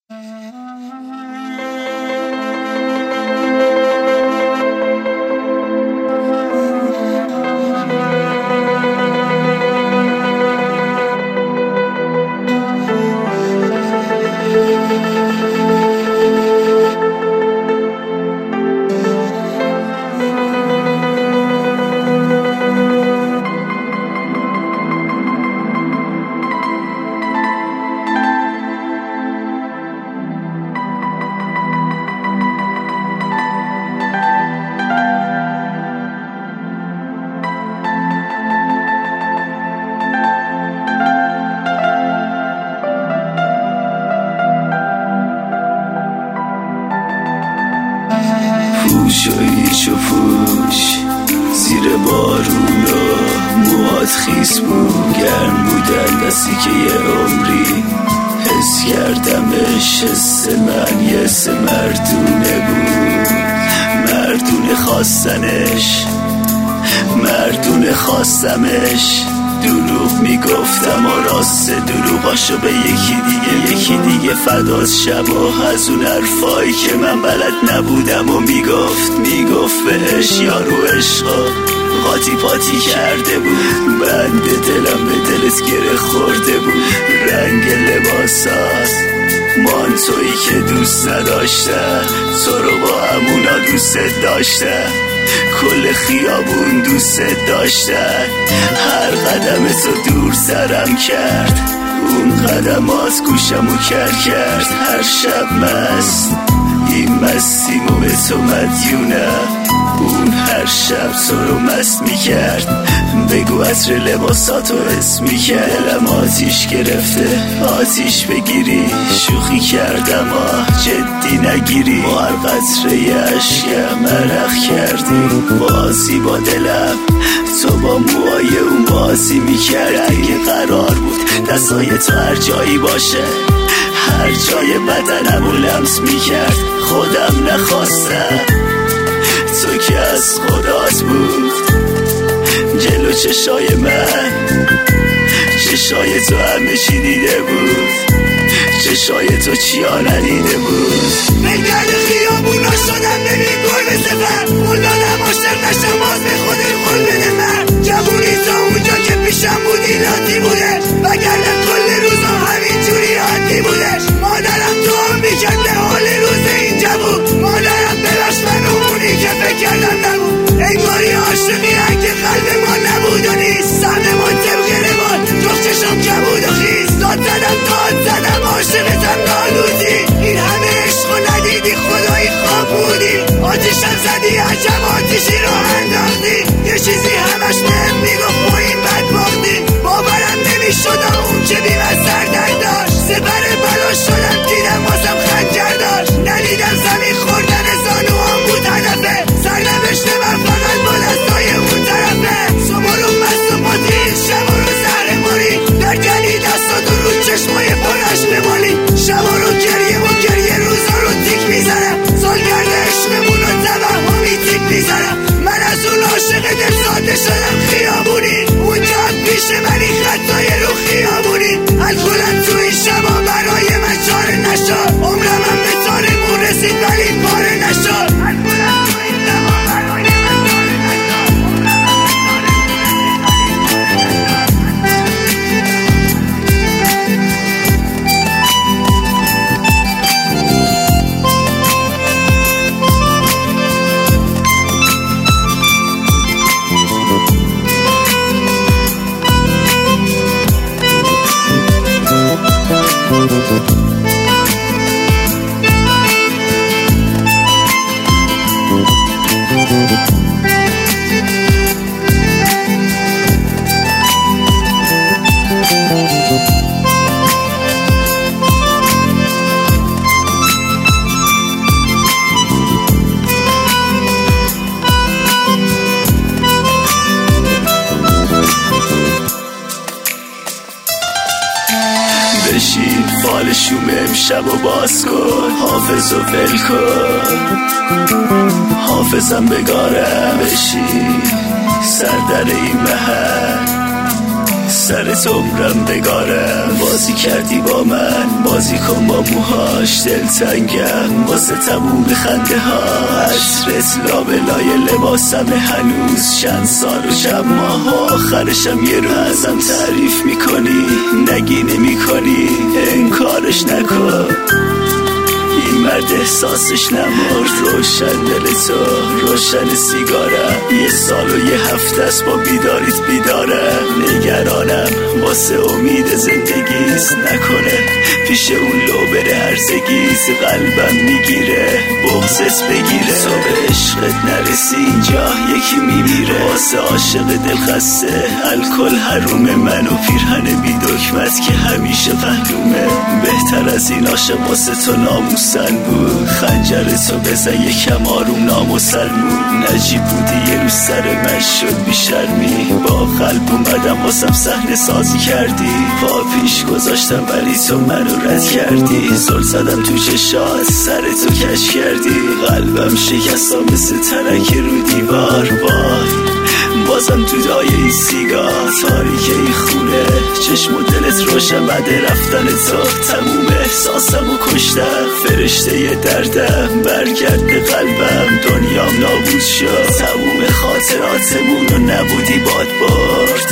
پوشاییش و پوش زیر بارونا موهات خیس بود، گرم بودن دستی که یه عمری حس کردمش. حس من یه حس مردونه بود، مردونه خواستنش، مردونه خواستمش. دروغ میگفتم و راست دروغاشو به یکی دیگه فداز شبا از اون حرفایی که من بلد نبودم و میگفت بهش یارو عشقا قاطی پاتی کرده بود. بند دلم به دلت گره خورده بود، رنگ لباسات مانتویی که دوست نداشته، تو رو با همونا دوست داشته، کل خیابون دوست داشته. هر قدم تو دور سرم کرد، اون قدمات گوشمو کرد. هر شب مست این مستیمو به تو مدیونم، اون هر شب تو رو مست میکرد. بگو عطر لباساتو حس میکرد. دلم آتیش گرفته آتیش بگیری، شوخی کردم جدی نگیری. با هر قطره اشکم عرق کردی، بازی با دلم تو با موهای اون بازی میکردی. اگه قرار بود دستای تو هر جایی باشه، هر جای بدنمو لمس میکرد. خودم نخواستم، تو که از خدات بود. جلو چشای من چشای تو همه چی دیده بود، چشای تو چیا ندیده بود. بگرد خیابونا شدم ببین گربه سفر، مولادم عاشق نشم باز به خود قول بده من. جوونی تا اونجا که پیشم بودی لاتی بودش، وگرنه کل روزا همین جوری عادی بودش. مادرم دعا میکرد به حال روز این جوون، مادرم ببخش منو اونی که فکر کردم نبود. انگاری عاشقی اگه قلب ما نبود و نیست، سهممون طبق روال جفت چشم کبود و خیست. داد زدم عاشقتم نالودی، این همه عشق و ندیدی خدایی خواب بودی. آتیشم زدی عجب آتیشی رو انداختی، یه چیزی همش بهم میگفت ما این بد باختیم. باورم نمیشد اون که بیم از سردر داشت، سپر بلا شدم دیدم واسم خنجر داشت. ندیدم زمین خوردن زانوام بود هدفه، سرنوشت من فقط با دستای اون طرفه. سمارو مست و پاتیل شبا رو زهر ماری، در گلی دستاتو رو چشمای پرش بمالی. شبا رو گریه روزا رو تیک میزنم، سالگرد عشقمون رو توهمی تیک میزنم. من از اون عاشق دل ساده شدم خیابونی، اونجا پیش من این خطای رو خیابونی. الکلم تو این شبا برای من چاره نشد، عمرم هم به تارمون رسید ولی پاره نشد. الکلم تو این شبا برای من چاره نشد، بشین فال شوم امشب و باز کن، حافظ و ول کن، حافظم بگارم. بشین سردر این محل سرت عمرم بگارم. بازی کردی با من، بازی کن با موهاش، دلتنگم واسه تموم خنده ها. عطرت لابلای لباسم هنوز، چند سال و چند ماه و آخرشم یه روز ازم تعریف میکنی، نگی نمیکنی، انکارش نکن. این مرد احساسش نمرد، روشن دل تو، روشن سیگارم. یه سال و یه هفته است با بیداریت بیدارم. نگرانم واسه امید زندگیست، نکنه پیش اون لو بره هرزگیز. قلبم میگیره بغضت بگیره، تو به عشقت نرسی اینجا یکی میمیره. واسه عاشق دل خسته الکل حروم، من و پیرهن بی دکمت که همیشه پهلومه. بهتر از این عاشق واسه تو ناموسن بود، خنجر تو بزن یکم آروم نامسلمون. نجیب بودی یه روز سر من شد بیشرمی، با قلب اومدم واسم صحنه سازی کردی. پا پیش گذاشتم ولی تو منو رد کردی، زل زدم تو چشات سر تو کش کردی. قلبم شکستم مثل ترک رو دیوار، وای بازم تو دای این سیگار. تاریکه این خونه چشم و دلت روشن، بعد رفتن تو تموم احساسم و کشتم. فرشته ی دردم برگرد به قلبم، دنیام نابود شد، تموم خاطراتمون رو نبودی باد برد.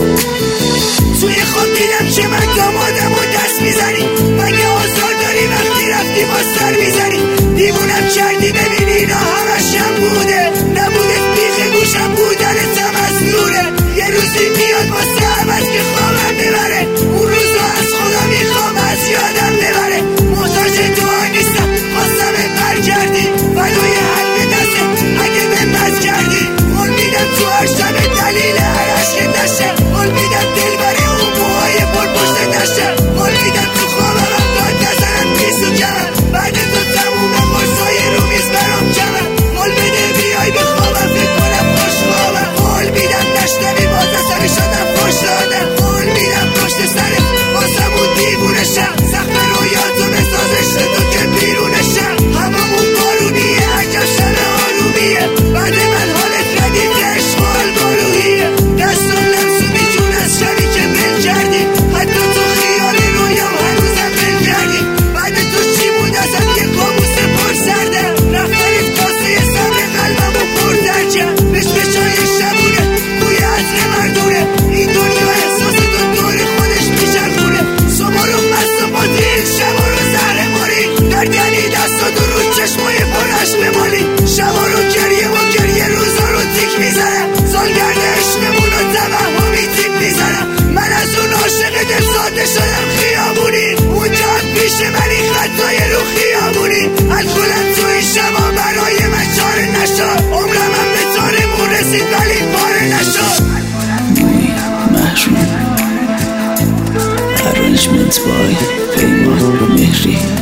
توی خود دیدم که من دامادم و دست میزنی، مگه آزار داری وقتی رفتی با سر میزنی. دیوونم کردی ببینی اینا همشم بوده، نبوده بیخ گوشم بودنتم از دوره. یه روزی بیاد واسه عوض که خوابم ببره، اون روزا از خدا میخوام از یادم ببره. محتاج دعا نیستم خواستم برگردی، فدای حلق دسته اگه به مز کردی. قول میدم تو هر شب دلیل هر عشق نشه، قول میدم دل بره اون موهای پر پشت نشه. قول میدم تو خوابم داد نزنم پیسو کمم، بعد تو تموم قرصای رو میز برام کمم. قول بده بیای به خوابم فکر کنم خوش خوابم. قول میدم نشنوی باز عصبی شدم خوش دادم. قول میدم پشت سرت واسم اون دیوونشم، سخت رویاتو بسازش تو که بیرونشم. هممون بارونیه عجب شب آرومیه، بعد من حالت ردیف عشق و البارویه. دستم لمسونی جون از شبی که بل کردی، حتی تو خیال رویام هنوزم بل کردی. بعد تو چی بود ازم یه قاموس پر سردم، رفتنت کاسه صبر قلبم و پر درکم. بشای شبونه توی عطر مردونه، این دنیا احساس تو دور خودش میچرخونه. صبح رو مست و پاتیل، شبا رو زهر ماری، درگنی دستا دو رو چشمای پرش بمالی. شبا رو گریه روزا رو تیک میزنم، سالگرد عشقمون رو توهمی تیک میزنم. من از اون عاشق دل ساده شدم خیابونی، اونجا پیش منی خطای رو خیابونی. الکلم تو این شبا برای من چاره نشد، عمرم هم به تارمون رسید ولی پاره نشد. محروم Arrangement by پیمان مهری.